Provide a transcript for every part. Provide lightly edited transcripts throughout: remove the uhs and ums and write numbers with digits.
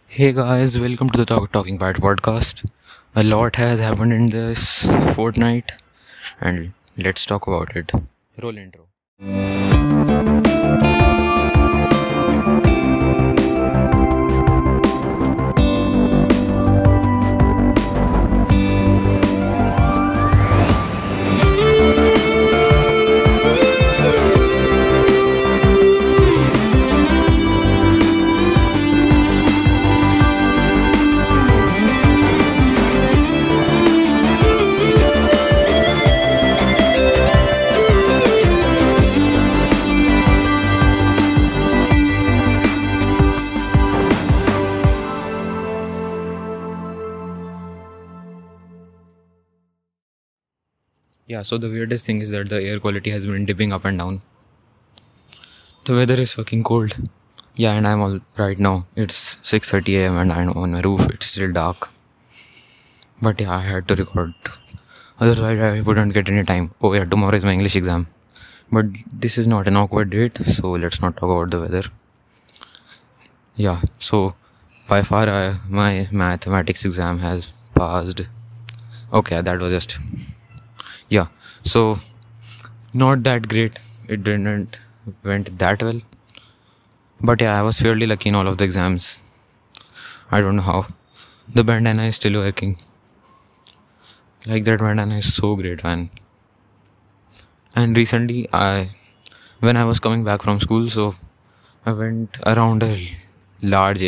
Hey guys, welcome to the Talking Part podcast. A lot has happened in this fortnight, and let's talk about it. Roll intro. Yeah, so the weirdest thing is that the air quality has been dipping up and down. The weather is fucking cold. Yeah, and I'm all right now. It's 6:30 a.m. and I'm on my roof. It's still dark. But yeah, I had to record. Otherwise, I wouldn't get any time. Oh yeah, tomorrow is my English exam. But this is not an awkward date, so let's not talk about the weather. Yeah, so by far my mathematics exam has passed. Okay, that was just... Yeah, so not that great. It didn't went that well. But yeah, I was fairly lucky in all of the exams. I don't know how. The bandana is still working. Like, that bandana is so great, man. And recently, when I was coming back from school, so I went around a large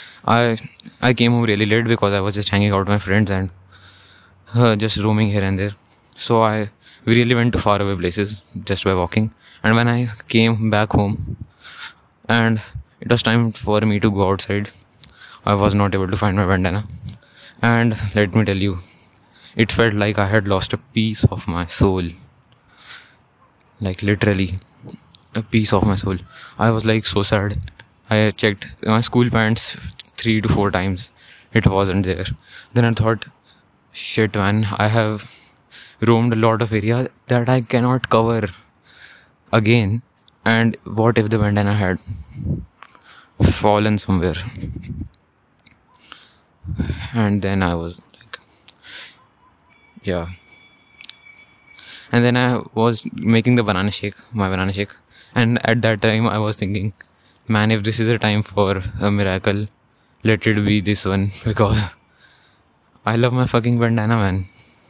I came home really late because I was just hanging out with my friends and just roaming here and there. So we really went to far away places just by walking. And when I came back home and it was time for me to go outside, I was not able to find my bandana. And let me tell you, it felt like I had lost a piece of my soul. Like, literally, a piece of my soul. I was like so sad. I checked my school pants 3 to 4 times. It wasn't there. Then I thought, shit man, I have roamed a lot of area that I cannot cover again. And what if the bandana had fallen somewhere? And then I was like, yeah. And then I was making my banana shake. And at that time I was thinking, man, if this is a time for a miracle, let it be this one, because I love my fucking bandana, man.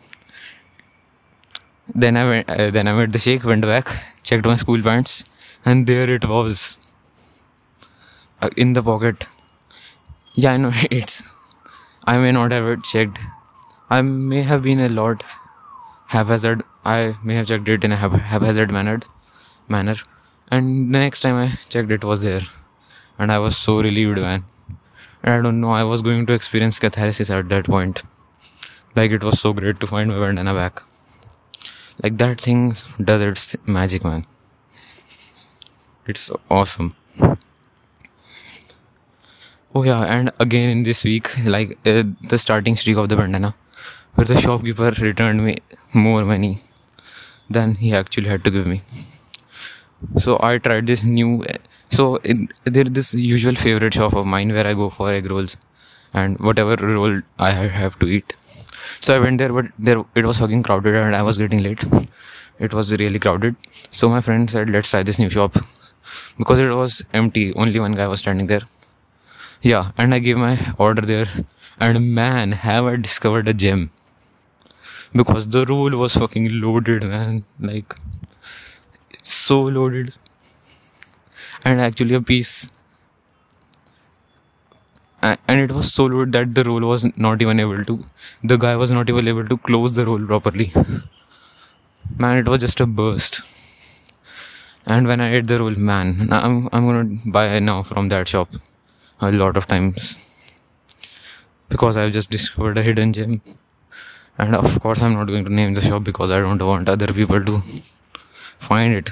Then I made the shake, went back, checked my school pants, and there it was, in the pocket. Yeah, I know I may not have it checked. I may have been a lot haphazard. I may have checked it in a haphazard manner. And the next time I checked, it was there. And I was so relieved, man. And I don't know, I was going to experience catharsis at that point. Like, it was so great to find my bandana back. Like, that thing does its magic, man. It's awesome. Oh yeah, and again in this week, like, the starting streak of the bandana, where the shopkeeper returned me more money than he actually had to give me. So I tried this new... there's this usual favorite shop of mine where I go for egg rolls and whatever roll I have to eat. So I went there, but it was fucking crowded and I was getting late. It was really crowded. So my friend said, let's try this new shop. Because it was empty, only one guy was standing there. Yeah, and I gave my order there. And man, have I discovered a gem. Because the roll was fucking loaded, man. Like, so loaded. And actually a piece... And it was so loaded that the roll was not even able to... The guy was not even able to close the roll properly. Man, it was just a burst. And when I ate the roll, man, I'm gonna buy now from that shop a lot of times. Because I've just discovered a hidden gem. And of course I'm not going to name the shop because I don't want other people to find it.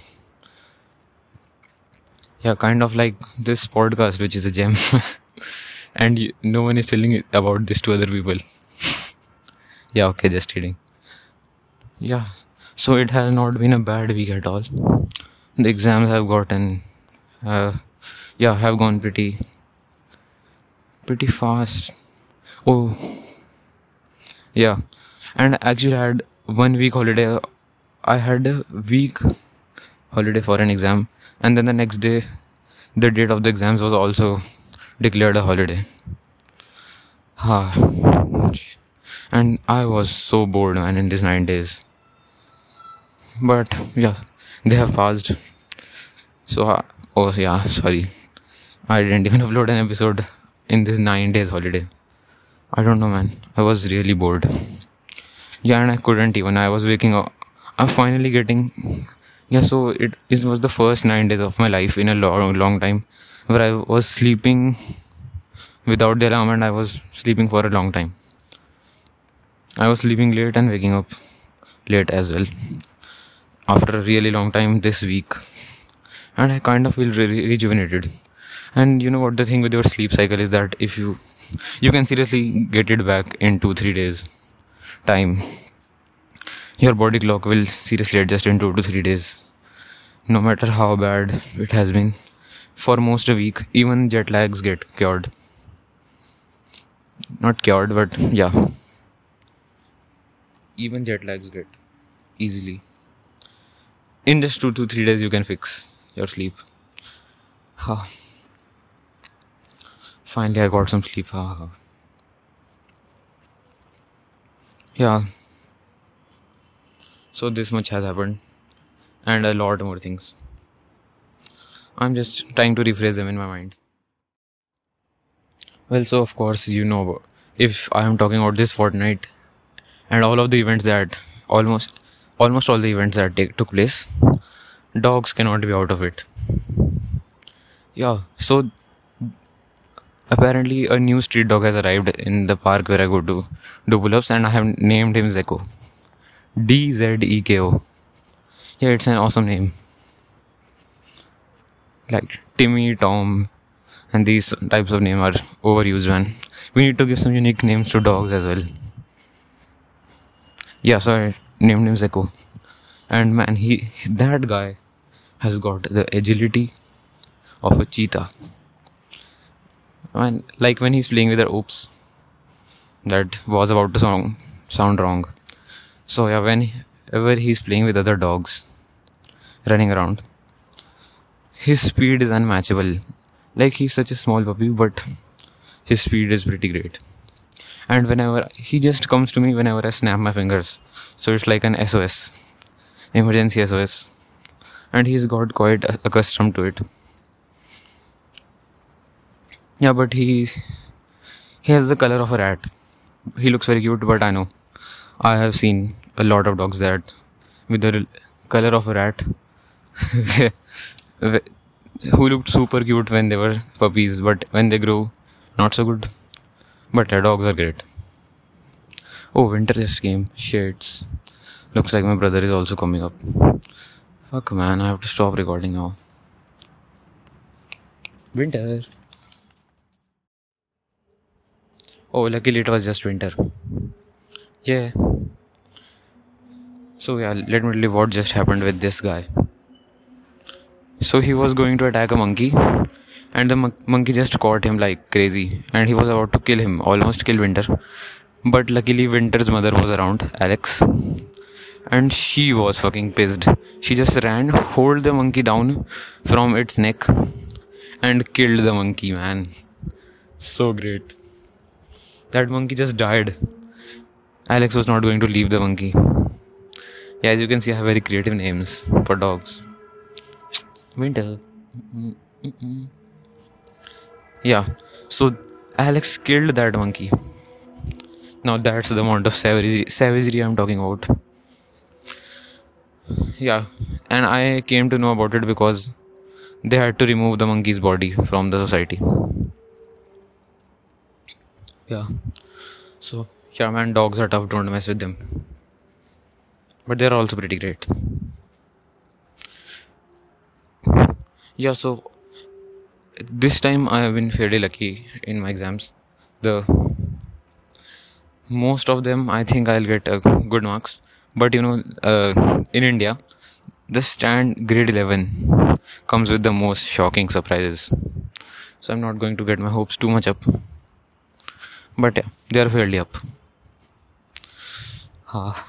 Yeah, kind of like this podcast, which is a gem. And no one is telling about this to other people. Yeah, okay, just kidding. Yeah, so it has not been a bad week at all. The exams have gotten, have gone pretty pretty fast. Oh, yeah. And actually, I had 1 week holiday. I had a week holiday for an exam, and then the next day, the date of the exams was also declared a holiday. Ha. And I was so bored, man, in these 9 days. But yeah, they have passed. So, oh yeah, sorry. I didn't even upload an episode in this 9 days holiday. I don't know, man. I was really bored. Yeah, and I couldn't even. I was waking up. I'm finally getting. Yeah, so it was the first 9 days of my life in a long time where I was sleeping without the alarm, and I was sleeping for a long time. I was sleeping late and waking up late as well after a really long time this week, and I kind of feel rejuvenated. And you know what the thing with your sleep cycle is, that if you can seriously get it back in 2-3 days time. Your body clock will seriously adjust in 2 to 3 days, no matter how bad it has been. For most a week, even jet lags get cured. Not cured, but yeah. Even jet lags get easily. In just 2 to 3 days, you can fix your sleep. Ha. Finally, I got some sleep. Ha. Yeah. So this much has happened, and a lot more things. I'm just trying to rephrase them in my mind. Well, so of course, if I am talking about this fortnight and all of the events that almost all the events that took place, dogs cannot be out of it. Yeah, so apparently a new street dog has arrived in the park where I go to do pull-ups, and I have named him Zeko. Dzeko. Yeah, it's an awesome name. Like Timmy, Tom, and these types of names are overused, man. We need to give some unique names to dogs as well. Yeah, so I named him Zeko. And man, that guy has got the agility of a cheetah. Man, like when he's playing with the oops, that was about to sound wrong. So yeah, whenever he's playing with other dogs, running around, his speed is unmatchable. Like, he's such a small puppy, but his speed is pretty great. And whenever he just comes to me whenever I snap my fingers, so it's like an SOS, emergency SOS, and he's got quite accustomed to it. Yeah, but he has the color of a rat. He looks very cute, but I know I have seen a lot of dogs that with the color of a rat who looked super cute when they were puppies, but when they grow, not so good. But their dogs are great. Oh, winter just came. Shades. Looks like my brother is also coming up. Fuck, man, I have to stop recording now. Winter. Oh, luckily it was just winter. Yeah. So yeah, let me tell you what just happened with this guy. So he was going to attack a monkey, and the monkey just caught him like crazy, and he was about to kill him, almost kill Winter. But luckily Winter's mother was around, Alex, and she was fucking pissed. She just ran, hold the monkey down from its neck, and killed the monkey, man. So great. That monkey just died. Alex was not going to leave the monkey. Yeah, as you can see, I have very creative names for dogs. Winter. Yeah, so Alex killed that monkey. Now that's the amount of savagery I'm talking about. Yeah, and I came to know about it because they had to remove the monkey's body from the society. Yeah, so yeah, man, dogs are tough, don't mess with them. But they're also pretty great. Yeah, so this time I have been fairly lucky in my exams. Most of them I think I'll get good marks. But in India, the stand grade 11 comes with the most shocking surprises. So I'm not going to get my hopes too much up. But yeah, they are fairly up. Ah.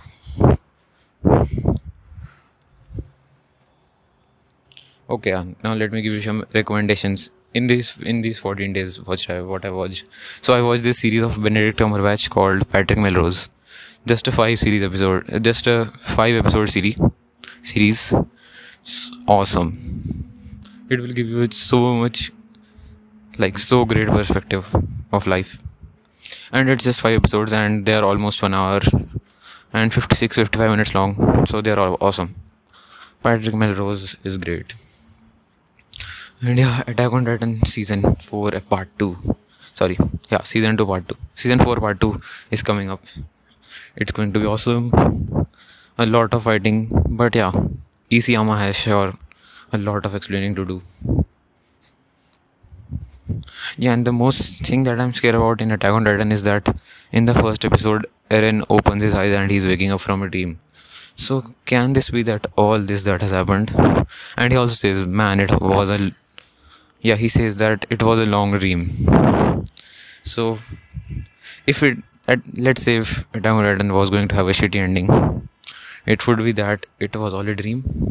Okay, now let me give you some recommendations. In these 14 days, what I watched. So I watched this series of Benedict Cumberbatch called Patrick Melrose. Just a 5 episode series. Awesome. It will give you so much, like, so great perspective of life. And it's just 5 episodes, and they are almost 1 hour and 55 minutes long. So they are all awesome. Patrick Melrose is great. And yeah, Attack on Titan season 4 part 2. Sorry, yeah, season 2 part 2. Season 4 part 2 is coming up. It's going to be awesome. A lot of fighting, but yeah, Isayama has sure a lot of explaining to do. Yeah, and the most thing that I'm scared about in Attack on Titan is that in the first episode, Eren opens his eyes and he's waking up from a dream. So can this be that all this that has happened? And he also says, man, he says that it was a long dream. So let's say if Attack on Titan was going to have a shitty ending, it would be that it was all a dream.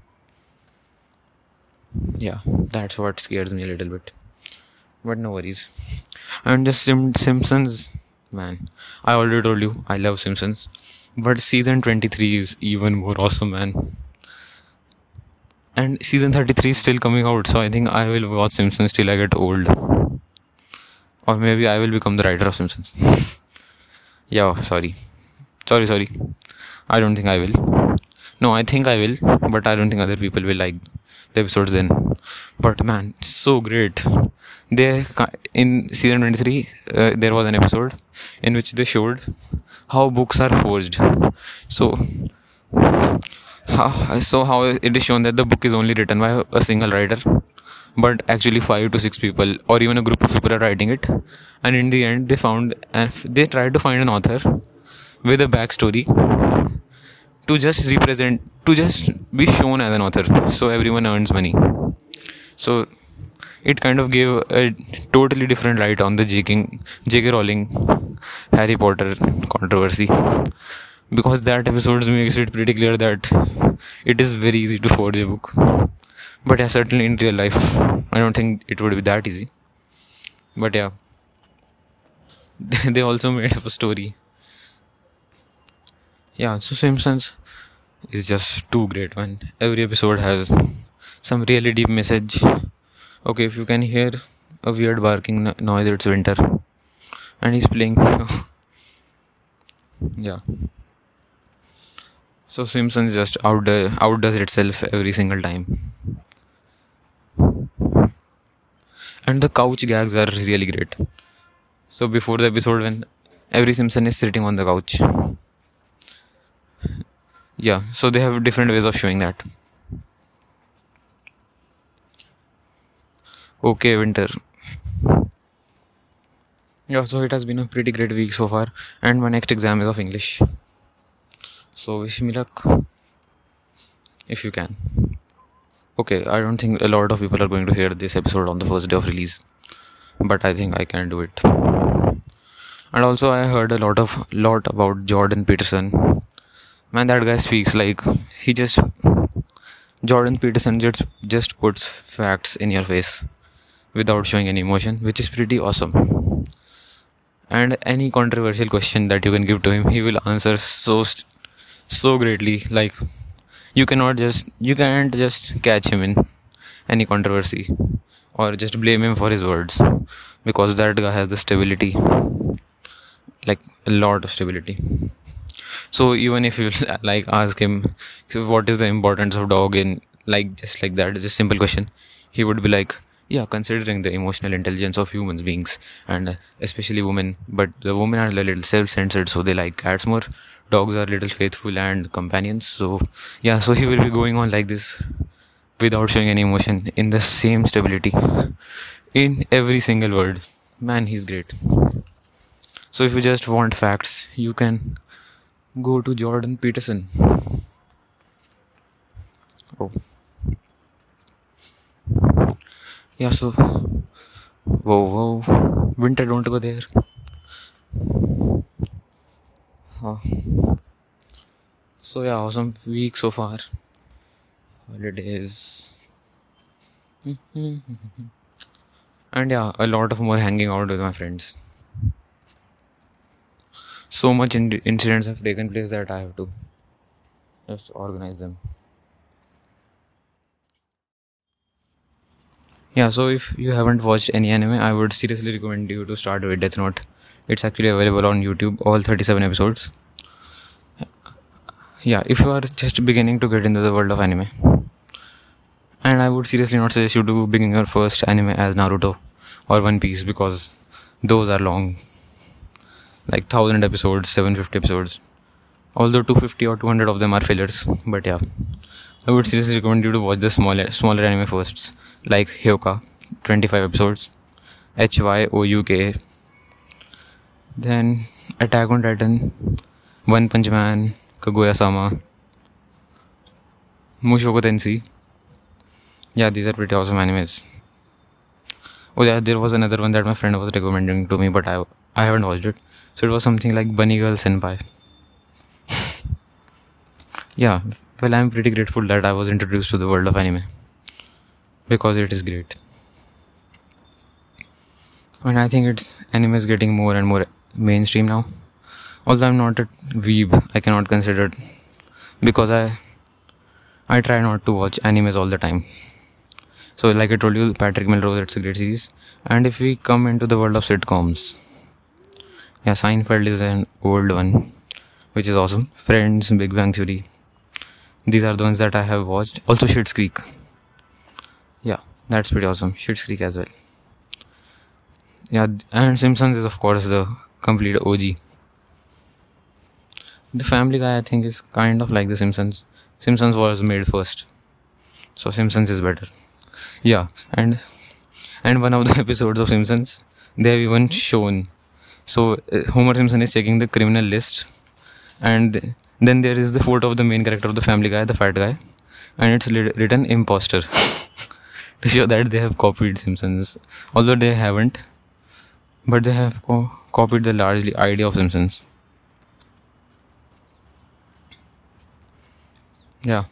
Yeah, that's what scares me a little bit. But no worries. And just Simpsons, man, I already told you I love Simpsons. But season 23 is even more awesome, man. And season 33 is still coming out, so I think I will watch Simpsons till I get old. Or maybe I will become the writer of Simpsons. Yeah, sorry. I don't think I will. No, I think I will, but I don't think other people will like the episodes then. But man, so great. In season 23, there was an episode in which they showed how books are forged. So how it is shown that the book is only written by a single writer, but actually 5 to 6 people or even a group of people are writing it. And in the end, they tried to find an author with a backstory to just be shown as an author, so everyone earns money. So it kind of gave a totally different light on the J.K. Rowling Harry Potter controversy, because that episode makes it pretty clear that it is very easy to forge a book. But yeah, certainly in real life, I don't think it would be that easy. But yeah, they also made up a story. Yeah, so Simpsons is just too great, man. Every episode has some really deep message. Okay, if you can hear a weird barking noise, it's winter. And he's playing. Yeah. So Simpsons just outdoes itself every single time. And the couch gags are really great. So before the episode, when every Simpson is sitting on the couch. Yeah, so they have different ways of showing that. Okay, winter. Yeah, so it has been a pretty great week so far, and my next exam is of English. So wish me luck, if you can. Okay, I don't think a lot of people are going to hear this episode on the first day of release, but I think I can do it. And also, I heard a lot about Jordan Peterson. Man, that guy speaks like Jordan Peterson just puts facts in your face without showing any emotion, which is pretty awesome. And any controversial question that you can give to him, he will answer so greatly. Like, you can't just catch him in any controversy or just blame him for his words, because that guy has the stability, like a lot of stability. So even if you like ask him, so what is the importance of dog in, like, just like that, just simple question, he would be like, yeah, considering the emotional intelligence of human beings, and especially women, but the women are a little self-centered, so they like cats more. Dogs are a little faithful and companions. So yeah, so he will be going on like this without showing any emotion, in the same stability in every single word. Man, he's great. So if you just want facts, you can go to Jordan Peterson. Oh. Yeah, so whoa, winter, don't go there. Uh, so yeah, awesome week so far. Holidays. And yeah, a lot of more hanging out with my friends. So much incidents have taken place that I have to just organize them. Yeah, so if you haven't watched any anime, I would seriously recommend you to start with Death Note. It's actually available on YouTube, all 37 episodes. Yeah, if you are just beginning to get into the world of anime, and I would seriously not suggest you to begin your first anime as Naruto or One Piece, because those are long, like 1000 episodes, 750 episodes. Although 250 or 200 of them are fillers, but yeah, I would seriously recommend you to watch the smaller anime first, like Hyoka, 25 episodes, HYOUK, then Attack on Titan, One Punch Man, Kaguya-sama, Mushoku Tensei. Yeah, these are pretty awesome animes. Oh yeah, there was another one that my friend was recommending to me, but I haven't watched it. So it was something like Bunny Girl Senpai. Yeah, well, I'm pretty grateful that I was introduced to the world of anime, because it is great. And I think anime is getting more and more mainstream now. Although I'm not a weeb, I cannot consider it, because I try not to watch animes all the time. So like I told you, Patrick Melrose, it's a great series. And if we come into the world of sitcoms, yeah, Seinfeld is an old one, which is awesome. Friends, Big Bang Theory, these are the ones that I have watched. Also Schitt's Creek. Yeah, that's pretty awesome. Schitt's Creek as well. Yeah, and Simpsons is of course the complete OG. The Family Guy, I think, is kind of like the Simpsons. Simpsons was made first, so Simpsons is better. Yeah, and one of the episodes of Simpsons, they have even shown. So Homer Simpson is checking the criminal list, and then there is the photo of the main character of the Family Guy, the fat guy, and it's written imposter to show that they have copied Simpsons. Although they haven't, but they have copied the largely idea of Simpsons. Yeah.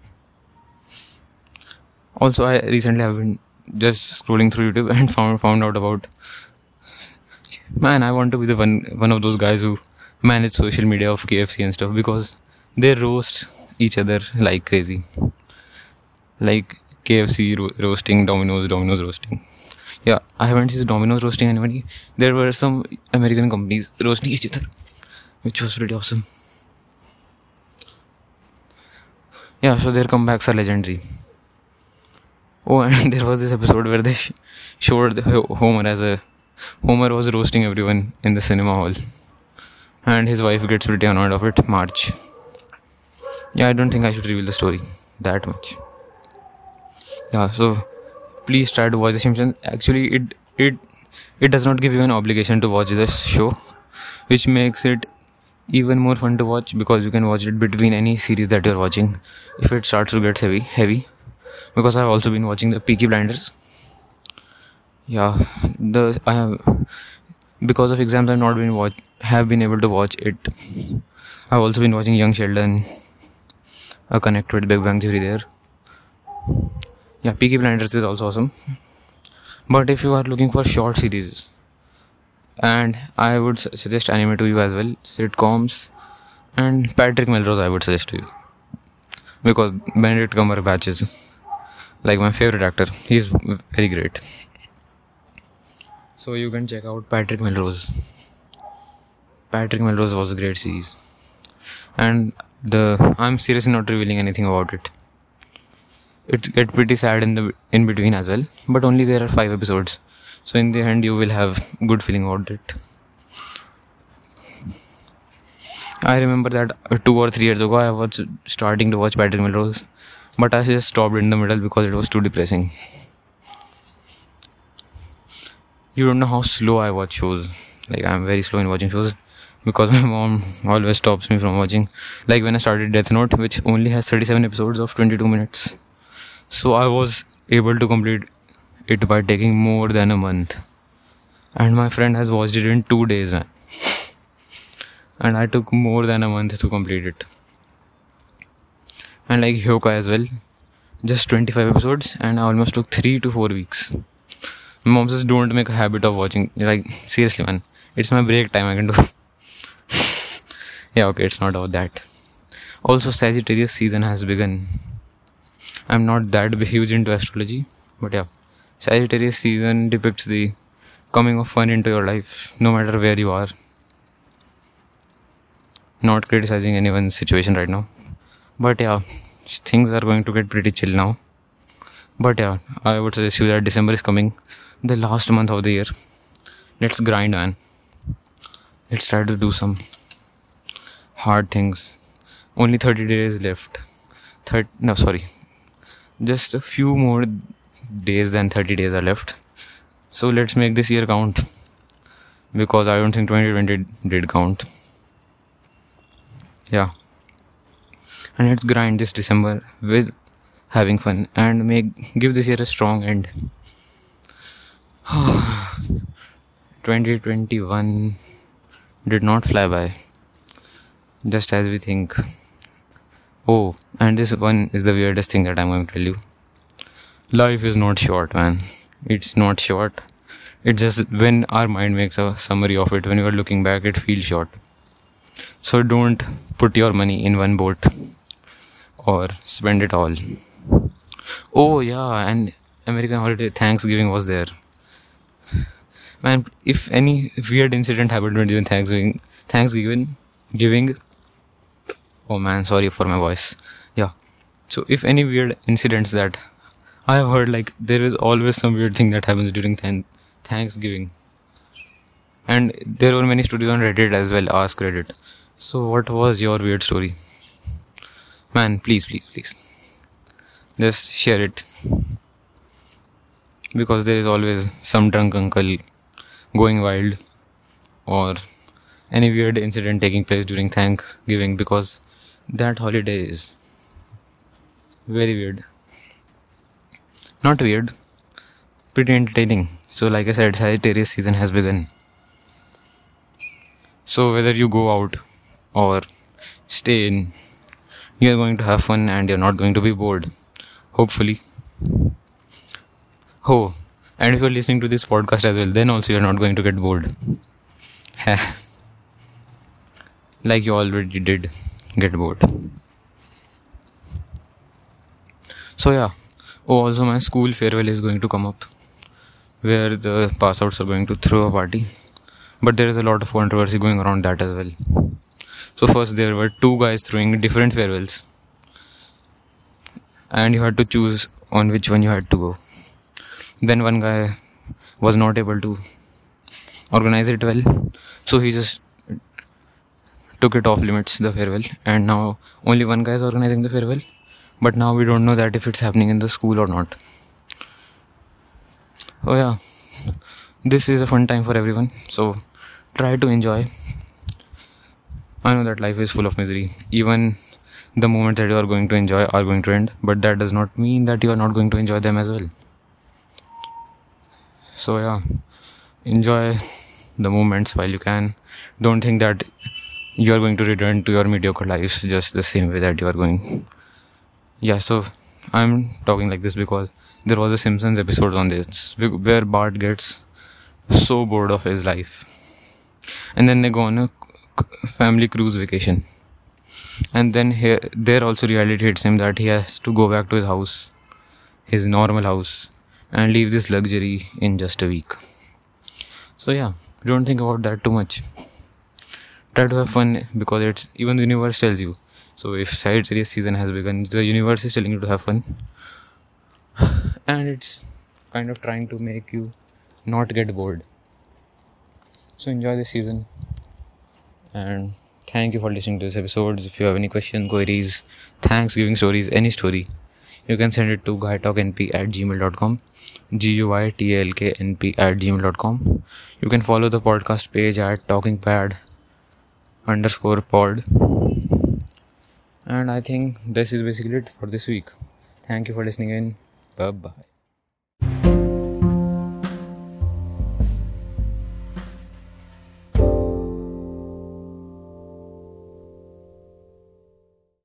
Also, I recently have been just scrolling through YouTube and found out about. Man, I want to be the one of those guys who manage social media of KFC and stuff, because they roast each other like crazy. Like KFC roasting Domino's roasting. Yeah, I haven't seen Domino's roasting anybody. There were some American companies roasting each other, which was pretty awesome. Yeah, so their comebacks are legendary. Oh, and there was this episode where they showed Homer was roasting everyone in the cinema hall, and his wife gets pretty annoyed of it. Marge. Yeah, I don't think I should reveal the story that much. Yeah, so please try to watch The Simpsons. Actually, it does not give you an obligation to watch this show, which makes it even more fun to watch, because you can watch it between any series that you're watching. If it starts to get heavy, because I've also been watching the Peaky Blinders. Yeah, I have, because of exams I've not been able to watch it. I've also been watching Young Sheldon, a connect with Big Bang Theory there. Yeah, Peaky Blinders is also awesome. But if you are looking for short series, and I would suggest anime to you as well, sitcoms, and Patrick Melrose I would suggest to you, because Benedict Cumberbatch is like my favorite actor. He's very great. So you can check out Patrick Melrose. Patrick Melrose was a great series, and I'm seriously not revealing anything about it. It gets pretty sad in between as well, but only there are 5 episodes, so in the end you will have good feeling about it. I remember that 2 or 3 years ago I was starting to watch Patrick Melrose, but I just stopped in the middle because it was too depressing. You don't know how slow I watch shows. Like, I'm very slow in watching shows, because my mom always stops me from watching. Like when I started Death Note, which only has 37 episodes of 22 minutes. So I was able to complete it by taking more than a month. And my friend has watched it in 2 days, man. and I took more than a month to complete it. And like Hyoka as well, just 25 episodes, and I almost took 3 to 4 weeks. My mom says don't make a habit of watching. Like, seriously, man, it's my break time. I can do. Yeah, okay, it's not about that. Also, Sagittarius season has begun. I'm not that huge into astrology, but yeah, Sagittarius season depicts the coming of fun into your life, no matter where you are. Not criticizing anyone's situation right now, but yeah, things are going to get pretty chill now. But yeah, I would suggest you that December is coming, the last month of the year. Let's grind, man. Let's try to do some hard things. Only 30 days left. Just a few more days than 30 days are left. So let's make this year count, because I don't think 2020 did count. Yeah. And let's grind this December with having fun and give this year a strong end. 2021 did not fly by, just as we think. Oh, and this one is the weirdest thing that I'm going to tell you. Life is not short, man. It's not short. It's just when our mind makes a summary of it, when you are looking back, it feels short. So don't put your money in one boat or spend it all. Oh yeah, and American holiday Thanksgiving was there. Man, if any weird incident happened during Thanksgiving, oh man, sorry for my voice. Yeah. So if any weird incidents that I have heard, like there is always some weird thing that happens during Thanksgiving. And there were many stories on Reddit as well, Ask Reddit. So what was your weird story? Man, please. Just share it. Because there is always some drunk uncle going wild, or any weird incident taking place during Thanksgiving, because that holiday is very weird. Not weird, pretty entertaining. So like I said, Sagittarius season has begun. So whether you go out or stay in, you are going to have fun and you're not going to be bored. Hopefully. Oh, and if you're listening to this podcast as well, then also you're not going to get bored. Like you already did get bored. So yeah. Oh, also my school farewell is going to come up, where the pass outs are going to throw a party. But there is a lot of controversy going around that as well. So first there were 2 guys throwing different farewells, and you had to choose on which one you had to go. Then one guy was not able to organize it well, so he just took it off limits, the farewell, and now only one guy is organizing the farewell. But now we don't know that if it's happening in the school or not. Oh yeah, this is a fun time for everyone, so try to enjoy. I know that life is full of misery. Even the moments that you are going to enjoy are going to end, but that does not mean that you are not going to enjoy them as well. So yeah, enjoy the moments while you can. Don't think that you are going to return to your mediocre lives just the same way that you are going. Yeah, so I'm talking like this because there was a Simpsons episode on this where Bart gets so bored of his life, and then they go on a family cruise vacation, and then there also reality hits him that he has to go back to his house, his normal house, and leave this luxury in just a week. So yeah, don't think about that too much. Try to have fun, because even the universe tells you. So if Sagittarius season has begun, the universe is telling you to have fun, and it's kind of trying to make you not get bored. So enjoy this season, and thank you for listening to this episode. If you have any questions, queries, Thanksgiving stories, any story, you can send it to guytalknp@gmail.com, guytalknp@gmail.com. You can follow the podcast page at talkingpad_pod. And I think this is basically it for this week. Thank you for listening in. Bye-bye.